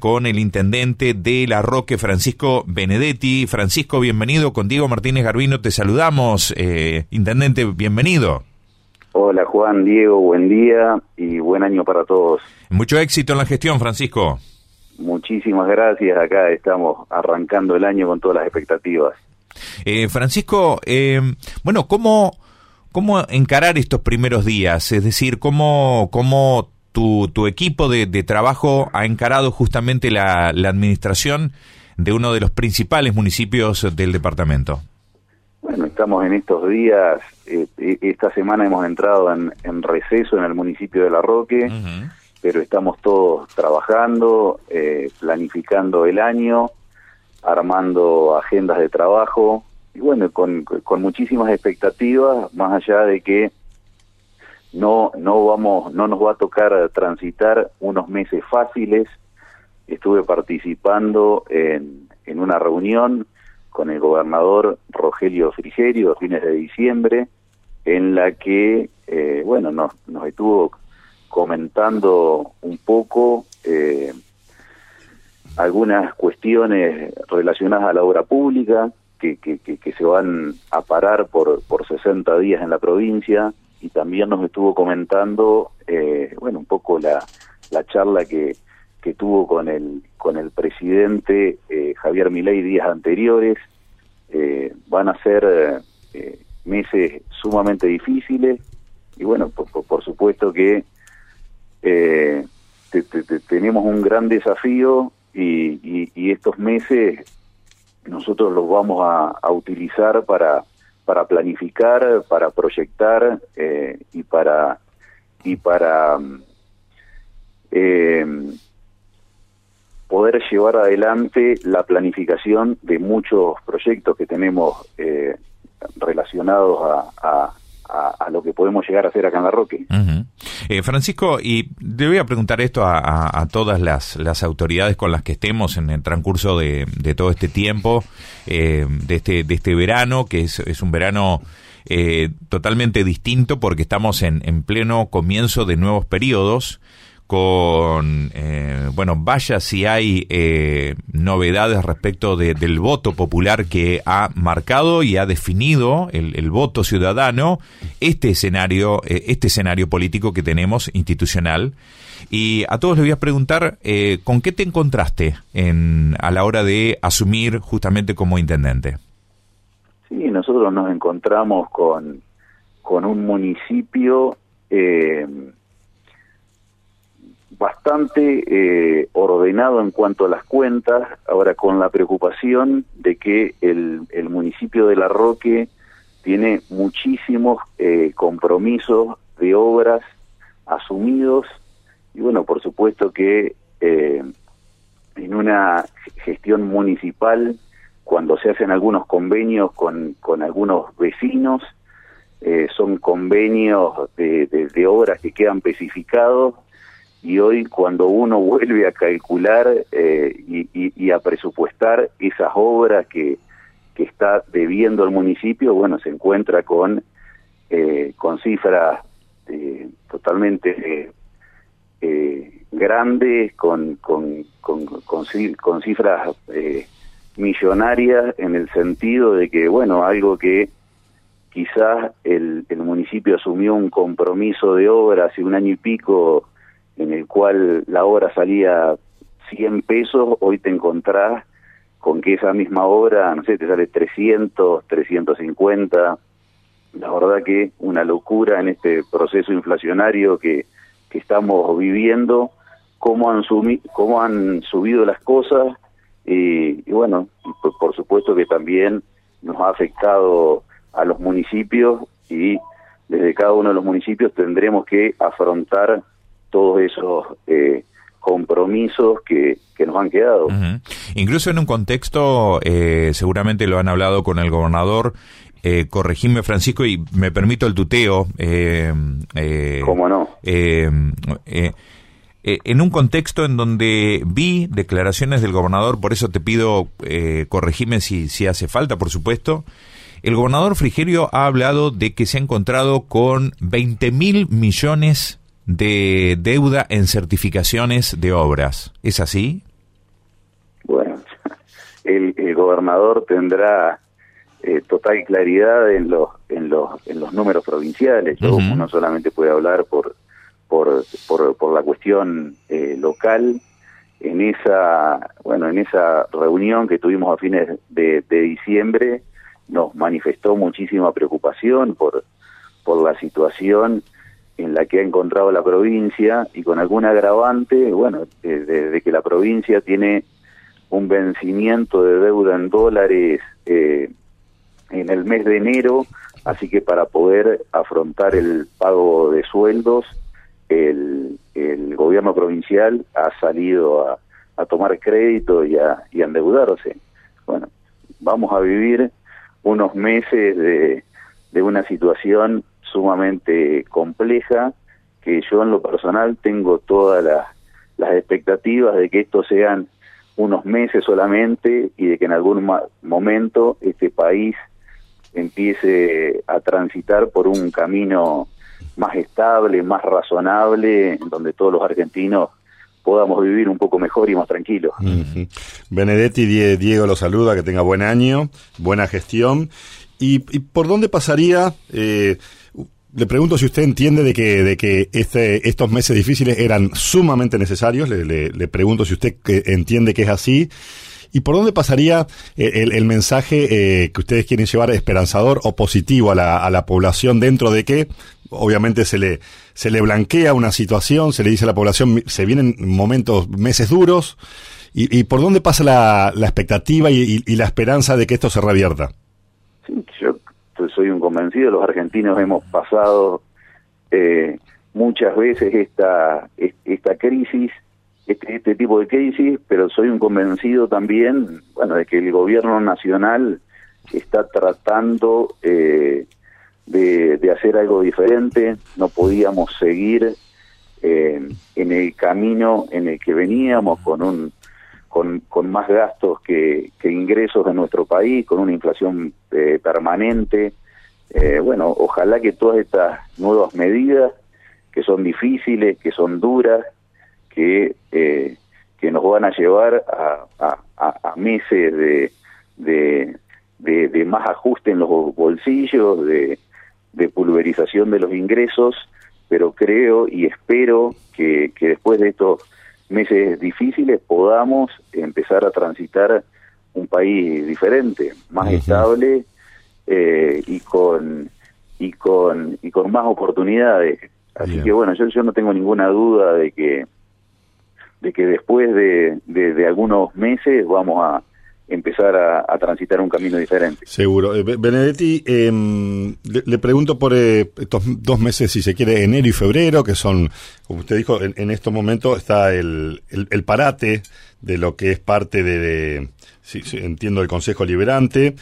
con el intendente de La Roque, Francisco Benedetti. Francisco, bienvenido. Con Diego Martínez Garbino te saludamos. Intendente, bienvenido. Hola Juan, Diego, buen día y buen año para todos. Mucho éxito en la gestión, Francisco. Muchísimas gracias, acá estamos arrancando el año con todas las expectativas. Francisco, bueno, ¿cómo encarar estos primeros días? Es decir, ¿cómo tu equipo de trabajo ha encarado justamente la administración de uno de los principales municipios del departamento? Bueno, estamos en estos días, esta semana hemos entrado en receso en el municipio de La Roque, pero estamos todos trabajando, planificando el año, armando agendas de trabajo, y bueno, con muchísimas expectativas, más allá de que no nos va a tocar transitar unos meses fáciles. Estuve participando en una reunión con el gobernador Rogelio Frigerio a fines de diciembre, en la que nos estuvo comentando un poco algunas cuestiones relacionadas a la obra pública que se van a parar por 60 días en la provincia, y también nos estuvo comentando un poco la charla que tuvo con el presidente Javier Milei días anteriores. Van a ser meses sumamente difíciles, y bueno, por supuesto que tenemos un gran desafío, y estos meses nosotros los vamos a utilizar para planificar, para proyectar y para poder llevar adelante la planificación de muchos proyectos que tenemos relacionados a lo que podemos llegar a hacer acá en La Roque. Francisco, y le voy a preguntar esto a todas las autoridades con las que estemos en el transcurso de todo este tiempo, de este verano, que es un verano totalmente distinto, porque estamos en pleno comienzo de nuevos periodos, con, vaya si hay novedades respecto del voto popular que ha marcado y ha definido el voto ciudadano, este escenario político que tenemos, institucional. Y a todos les voy a preguntar, ¿con qué te encontraste a la hora de asumir justamente como intendente? Sí, nosotros nos encontramos con un municipio bastante ordenado en cuanto a las cuentas, ahora con la preocupación de que el municipio de La Roque tiene muchísimos compromisos de obras asumidos, y bueno, por supuesto que en una gestión municipal, cuando se hacen algunos convenios con algunos vecinos, son convenios de obras que quedan especificados, y hoy cuando uno vuelve a calcular y a presupuestar esas obras que está debiendo el municipio, bueno, se encuentra con cifras totalmente grandes, con cifras millonarias, en el sentido de que, bueno, algo que quizás el municipio asumió un compromiso de obra hace un año y pico, en el cual la obra salía 100 pesos, hoy te encontrás con que esa misma obra, no sé, te sale 300, 350. La verdad que una locura en este proceso inflacionario que estamos viviendo, cómo han subido las cosas, y bueno, por supuesto que también nos ha afectado a los municipios, y desde cada uno de los municipios tendremos que afrontar todos esos compromisos que nos han quedado. Incluso en un contexto, seguramente lo han hablado con el gobernador, corregime, Francisco, y me permito el tuteo. ¿Cómo no? En un contexto en donde vi declaraciones del gobernador, por eso te pido, corregime si hace falta, por supuesto. El gobernador Frigerio ha hablado de que se ha encontrado con 20.000 millones de deuda en certificaciones de obras. ¿Es así? Bueno, el gobernador tendrá total claridad en los números provinciales. Uno solamente puede hablar por la cuestión local. En esa reunión que tuvimos a fines de diciembre nos manifestó muchísima preocupación por la situación en la que ha encontrado la provincia, y con algún agravante, de que la provincia tiene un vencimiento de deuda en dólares en el mes de enero, así que para poder afrontar el pago de sueldos, el gobierno provincial ha salido a tomar crédito y a endeudarse. Bueno, vamos a vivir unos meses de una situación sumamente compleja, que yo en lo personal tengo todas las expectativas de que estos sean unos meses solamente, y de que en algún momento este país empiece a transitar por un camino más estable, más razonable, en donde todos los argentinos podamos vivir un poco mejor y más tranquilos. Benedetti, Diego lo saluda, que tenga buen año, buena gestión. ¿Y por dónde pasaría? Le pregunto si usted entiende de que estos meses difíciles eran sumamente necesarios. Le pregunto si usted entiende que es así. ¿Y por dónde pasaría el mensaje que ustedes quieren llevar esperanzador o positivo a la población, dentro de que obviamente se le blanquea una situación, se le dice a la población, se vienen meses duros, y por dónde pasa la expectativa y la esperanza de que esto se revierta? Sí, yo soy un convencido, los argentinos hemos pasado muchas veces esta crisis, este tipo de crisis, pero soy un convencido también, de que el gobierno nacional está tratando de hacer algo diferente. No podíamos seguir en el camino en el que veníamos, con más gastos que ingresos de nuestro país, con una inflación permanente. Ojalá que todas estas nuevas medidas, que son difíciles, que son duras, que nos van a llevar a meses de más ajuste en los bolsillos, de pulverización de los ingresos, pero creo y espero que después de estos meses difíciles podamos empezar a transitar un país diferente, más estable, y con más oportunidades. Así que yo no tengo ninguna duda de que después de algunos meses vamos a empezar a transitar un camino diferente. Seguro. Benedetti, le pregunto por estos 2 meses, si se quiere, enero y febrero, que son, como usted dijo, en estos momentos está el parate de lo que es parte sí, entiendo, del Consejo Liberante.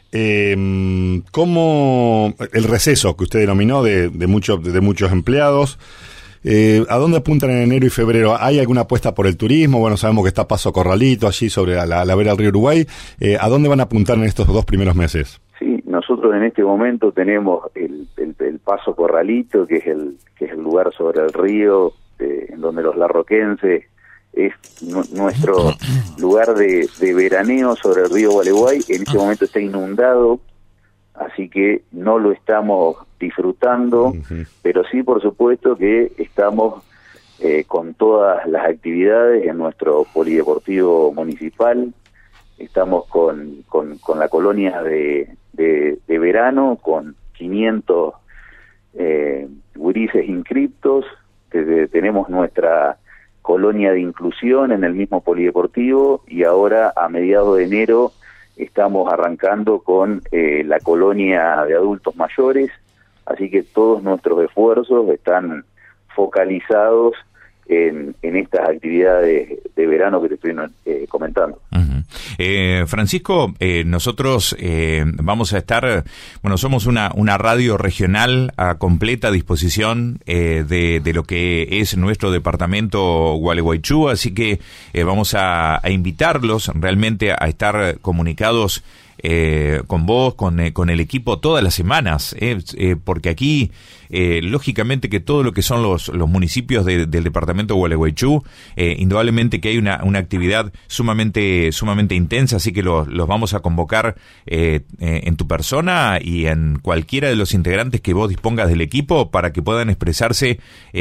¿Cómo el receso que usted denominó de muchos empleados? ¿A dónde apuntan en enero y febrero? ¿Hay alguna apuesta por el turismo? Bueno, sabemos que está Paso Corralito allí sobre la vera del río Uruguay. ¿A dónde van a apuntar en estos 2 primeros meses? Sí, nosotros en este momento tenemos el Paso Corralito, que es el lugar sobre el río, en donde los larroquenses es nuestro lugar de veraneo sobre el río Gualeguay. En este momento está inundado, así que no lo estamos disfrutando, pero sí, por supuesto, que estamos con todas las actividades en nuestro polideportivo municipal. Estamos con la colonia de verano, con 500 gurises inscriptos. Tenemos nuestra colonia de inclusión en el mismo polideportivo, y ahora a mediados de enero estamos arrancando con la colonia de adultos mayores, así que todos nuestros esfuerzos están focalizados en estas actividades de verano que te estoy comentando. Francisco, nosotros vamos a estar, somos una radio regional a completa disposición de lo que es nuestro departamento Gualeguaychú, así que vamos a invitarlos realmente a estar comunicados con vos, con el equipo todas las semanas, porque aquí lógicamente que todo lo que son los municipios del departamento de Gualeguaychú, indudablemente que hay una actividad sumamente intensa, así que los vamos a convocar en tu persona y en cualquiera de los integrantes que vos dispongas del equipo para que puedan expresarse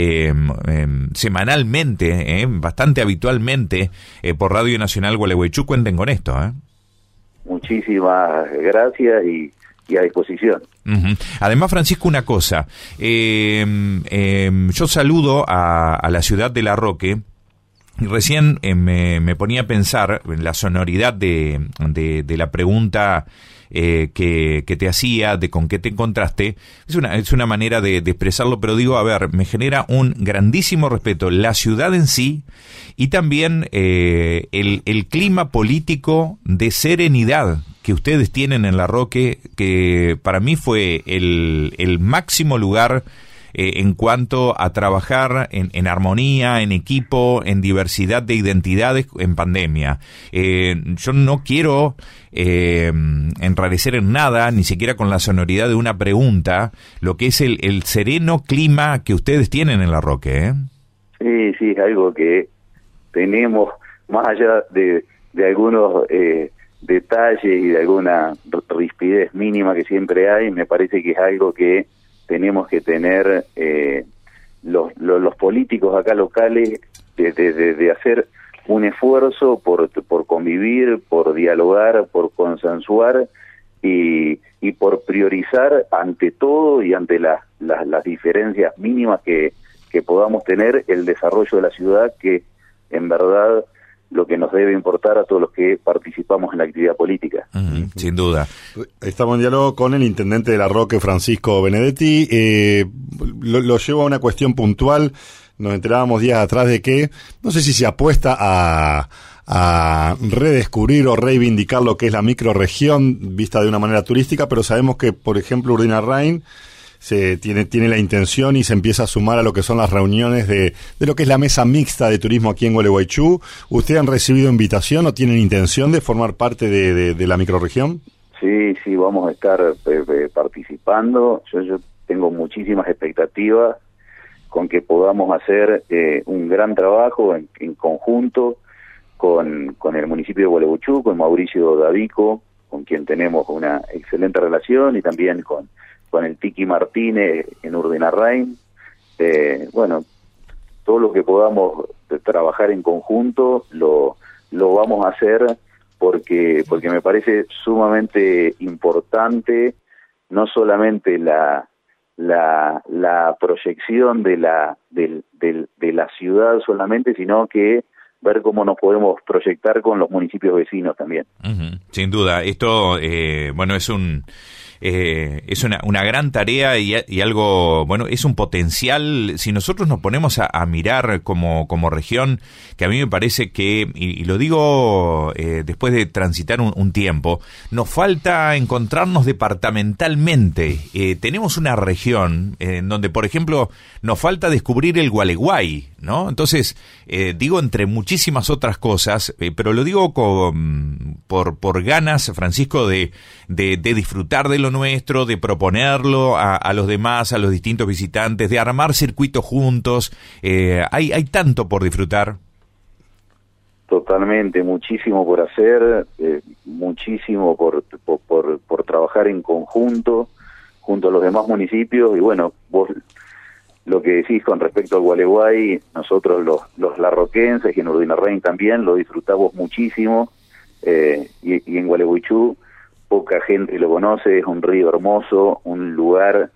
semanalmente, bastante habitualmente, por Radio Nacional Gualeguaychú. Cuenten con esto. Muchísimas gracias y a disposición. Uh-huh. Además, Francisco, una cosa, yo saludo a la ciudad de La Roque y recién me ponía a pensar en la sonoridad de la pregunta que te hacía, de con qué te encontraste. Es una manera de expresarlo, pero digo, a ver, me genera un grandísimo respeto la ciudad en sí y también el clima político de serenidad que ustedes tienen en La Roque, que para mí fue el máximo lugar en cuanto a trabajar en armonía, en equipo, en diversidad de identidades en pandemia. Yo no quiero enrarecer en nada, ni siquiera con la sonoridad de una pregunta, lo que es el sereno clima que ustedes tienen en La Roque. Sí, es algo que tenemos, más allá de algunos detalles y de alguna rispidez mínima que siempre hay, me parece que es algo que tenemos que tener los políticos acá locales de hacer un esfuerzo por convivir, por dialogar, por consensuar y por priorizar ante todo y ante las diferencias mínimas que podamos tener el desarrollo de la ciudad, que en verdad lo que nos debe importar a todos los que participamos en la actividad política. Sin duda. Estamos en diálogo con el intendente de La Roque, Francisco Benedetti. Lo llevo a una cuestión puntual. Nos enterábamos días atrás de que, no sé si se apuesta a redescubrir o reivindicar lo que es la microrregión vista de una manera turística, pero sabemos que, por ejemplo, Urdinarrain tiene la intención y se empieza a sumar a lo que son las reuniones de lo que es la mesa mixta de turismo aquí en Gualeguaychú. ¿Ustedes han recibido invitación o tienen intención de formar parte de la microrregión? Sí, vamos a estar participando. Yo tengo muchísimas expectativas con que podamos hacer un gran trabajo en conjunto con el municipio de Gualeguaychú, con Mauricio Davico, con quien tenemos una excelente relación, y también con el Tiki Martínez en Urdinarrain. Bueno, todo lo que podamos trabajar en conjunto lo vamos a hacer porque me parece sumamente importante no solamente la proyección de la ciudad solamente, sino que ver cómo nos podemos proyectar con los municipios vecinos también. Uh-huh. Sin duda, esto bueno, es una gran tarea y algo, bueno, es un potencial. Si nosotros nos ponemos a mirar como región, que a mí me parece que, y lo digo después de transitar un tiempo, nos falta encontrarnos departamentalmente. Tenemos una región en donde, por ejemplo, nos falta descubrir el Gualeguay, ¿no? Entonces, digo entre muchísimas otras cosas, pero lo digo por ganas, Francisco, de disfrutar de lo nuestro, de proponerlo a los demás, a los distintos visitantes, de armar circuitos juntos. Hay tanto por disfrutar. Totalmente, muchísimo por hacer, muchísimo por trabajar en conjunto, junto a los demás municipios. Y bueno, vos lo que decís con respecto al Gualeguay, nosotros los larroquenses y en Urdinarrain también lo disfrutamos muchísimo, y en Gualeguaychú poca gente lo conoce. Es un río hermoso, un lugar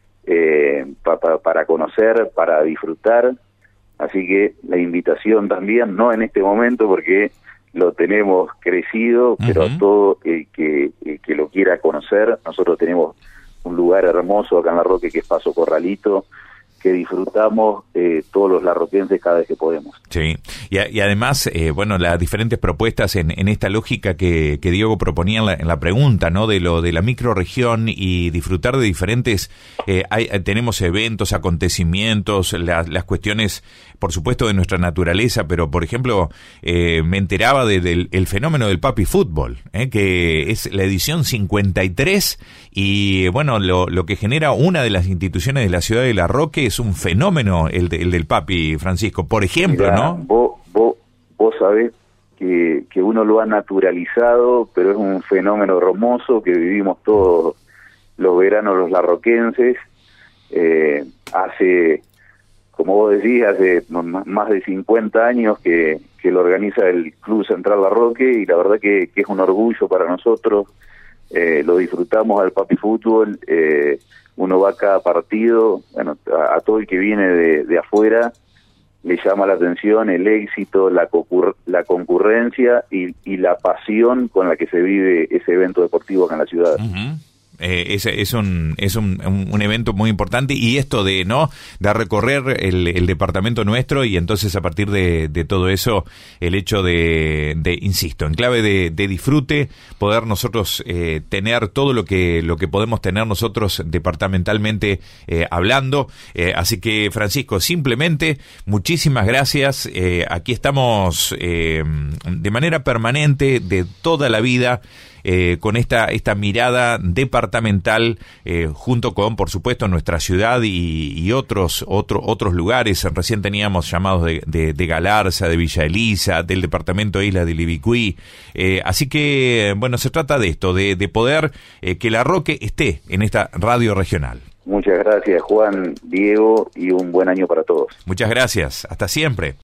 para conocer, para disfrutar. Así que la invitación también, no en este momento porque lo tenemos crecido, pero a todo el que lo quiera conocer. Nosotros tenemos un lugar hermoso acá en La Roque que es Paso Corralito, disfrutamos todos los larroquenses cada vez que podemos. Sí, y además, bueno, las diferentes propuestas en esta lógica que Diego proponía en la pregunta, ¿no? De la microrregión y disfrutar de diferentes, tenemos eventos, acontecimientos, las cuestiones, por supuesto, de nuestra naturaleza, pero, por ejemplo, me enteraba del fenómeno del Papi Fútbol, que es la edición 53, y, bueno, lo que genera una de las instituciones de la ciudad de La Roque es un fenómeno, el del Papi, Francisco, por ejemplo. Mirá, ¿no? Vos sabés que uno lo ha naturalizado, pero es un fenómeno hermoso que vivimos todos los veranos los larroquenses. Hace, como vos decís, hace más de 50 años que lo organiza el Club Central La Roque, y la verdad que es un orgullo para nosotros. Lo disfrutamos al Papi Fútbol. Uno va a cada partido, bueno, a todo el que viene de afuera le llama la atención el éxito, la concurrencia y la pasión con la que se vive ese evento deportivo acá en la ciudad. Uh-huh. Es un evento muy importante, y esto de recorrer el departamento nuestro, y entonces a partir de todo eso, el hecho de insisto, en clave de disfrute, poder nosotros tener todo lo que podemos tener nosotros departamentalmente hablando. Así que, Francisco, simplemente muchísimas gracias. Aquí estamos de manera permanente de toda la vida, con esta mirada departamental, junto con, por supuesto, nuestra ciudad y otros lugares. Recién teníamos llamados de Galarza, de Villa Elisa, del departamento de Isla de Libicuí. Así que, bueno, se trata de esto, de poder que La Roque esté en esta radio regional. Muchas gracias, Juan, Diego, y un buen año para todos. Muchas gracias. Hasta siempre.